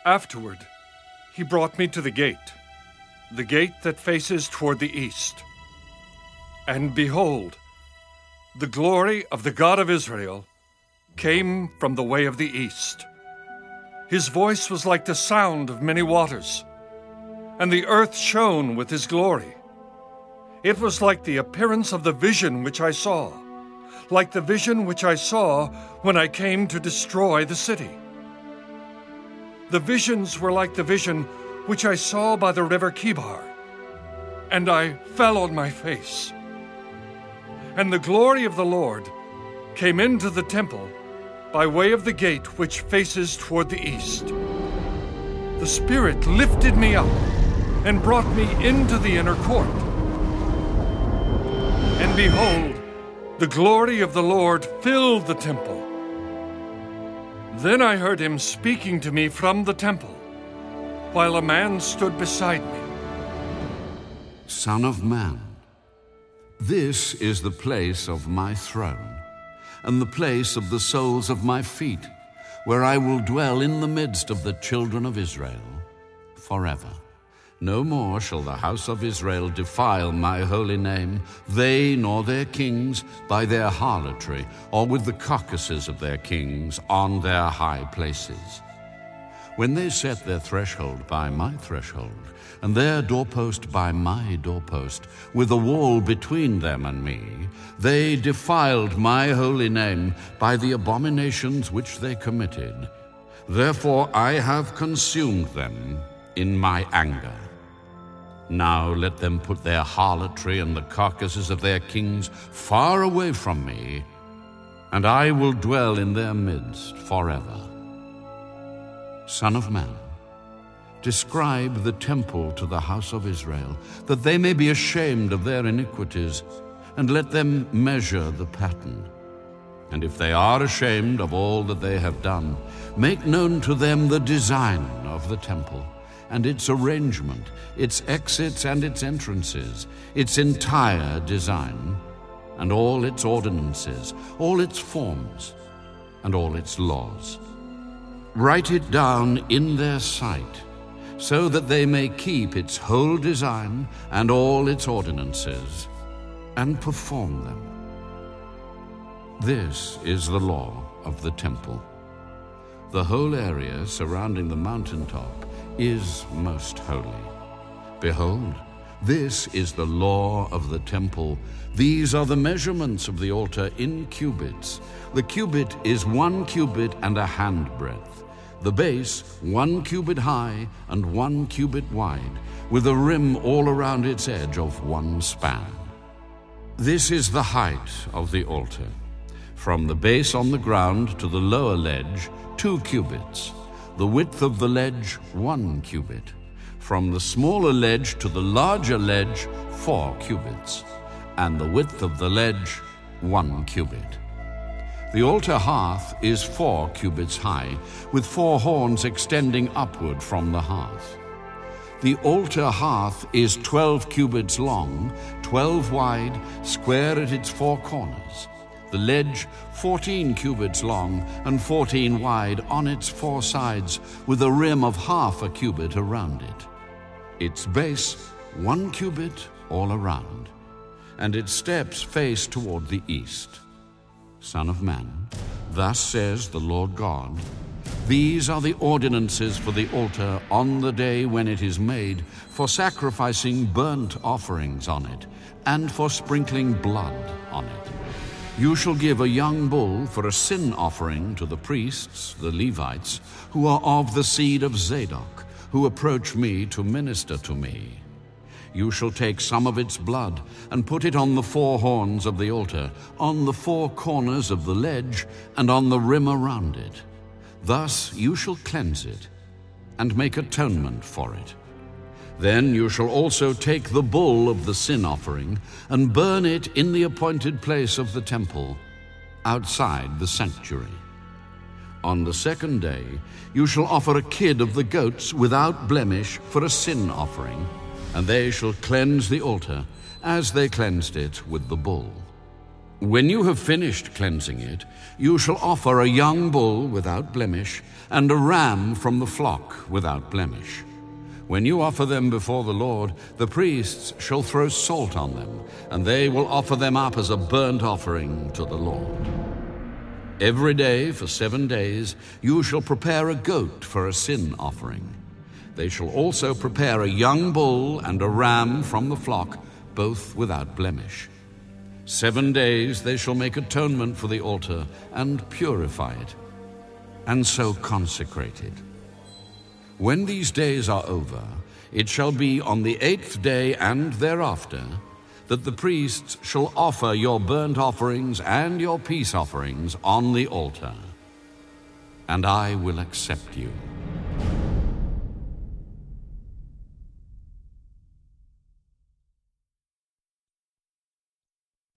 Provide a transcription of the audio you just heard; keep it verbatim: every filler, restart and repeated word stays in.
Afterward, he brought me to the gate, the gate that faces toward the east. And behold, the glory of the God of Israel came from the way of the east. His voice was like the sound of many waters, and the earth shone with his glory. It was like the appearance of the vision which I saw, like the vision which I saw when I came to destroy the city. The visions were like the vision which I saw by the river Kibar, and I fell on my face. And the glory of the Lord came into the temple by way of the gate which faces toward the east. The Spirit lifted me up and brought me into the inner court. And behold, the glory of the Lord filled the temple. Then I heard him speaking to me from the temple, while a man stood beside me. Son of man, this is the place of my throne, and the place of the soles of my feet, where I will dwell in the midst of the children of Israel forever. No more shall the house of Israel defile my holy name, they nor their kings, by their harlotry, or with the carcasses of their kings on their high places. When they set their threshold by my threshold, and their doorpost by my doorpost, with a wall between them and me, they defiled my holy name by the abominations which they committed. Therefore I have consumed them in my anger. Now let them put their harlotry and the carcasses of their kings far away from me, and I will dwell in their midst forever. Son of man, describe the temple to the house of Israel, that they may be ashamed of their iniquities, and let them measure the pattern. And if they are ashamed of all that they have done, make known to them the design of the temple, and its arrangement, its exits and its entrances, its entire design, and all its ordinances, all its forms, and all its laws. Write it down in their sight, so that they may keep its whole design and all its ordinances, and perform them. This is the law of the temple. The whole area surrounding the mountaintop is most holy. Behold, this is the law of the temple. These are the measurements of the altar in cubits. The cubit is one cubit and a handbreadth. The base one cubit high and one cubit wide, with a rim all around its edge of one span. This is the height of the altar. From the base on the ground to the lower ledge, two cubits. The width of the ledge, one cubit. From the smaller ledge to the larger ledge, four cubits. And the width of the ledge, one cubit. The altar hearth is four cubits high, with four horns extending upward from the hearth. The altar hearth is twelve cubits long, twelve wide, square at its four corners. The ledge, fourteen cubits long and fourteen wide on its four sides, with a rim of half a cubit around it. Its base, one cubit all around, and its steps face toward the east. Son of man, thus says the Lord God, these are the ordinances for the altar on the day when it is made, for sacrificing burnt offerings on it, and for sprinkling blood on it. You shall give a young bull for a sin offering to the priests, the Levites, who are of the seed of Zadok, who approach me to minister to me. You shall take some of its blood and put it on the four horns of the altar, on the four corners of the ledge, and on the rim around it. Thus you shall cleanse it and make atonement for it. Then you shall also take the bull of the sin offering and burn it in the appointed place of the temple, outside the sanctuary. On the second day you shall offer a kid of the goats without blemish for a sin offering, and they shall cleanse the altar as they cleansed it with the bull. When you have finished cleansing it, you shall offer a young bull without blemish and a ram from the flock without blemish. When you offer them before the Lord, the priests shall throw salt on them, and they will offer them up as a burnt offering to the Lord. Every day for seven days you shall prepare a goat for a sin offering. They shall also prepare a young bull and a ram from the flock, both without blemish. Seven days they shall make atonement for the altar and purify it, and so consecrate it. When these days are over, it shall be on the eighth day and thereafter that the priests shall offer your burnt offerings and your peace offerings on the altar, and I will accept you.